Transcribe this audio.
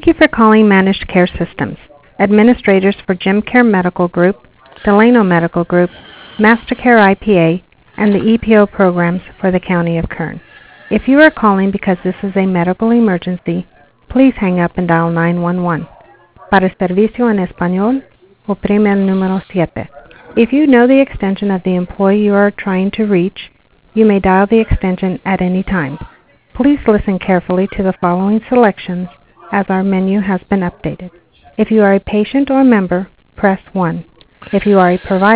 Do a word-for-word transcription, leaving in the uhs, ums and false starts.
Thank you for calling Managed Care Systems. Administrators for GymCare Medical Group, Delano Medical Group, MasterCare I P A, and the E P O programs for the County of Kern. If you are calling because this is a medical emergency, please hang up and dial nine one one. Para servicio en español, oprime el número siete. If you know the extension of the employee you are trying to reach, you may dial the extension at any time. Please listen carefully to the following selections as our menu has been updated. If you are a patient or member, press one. If you are a provider,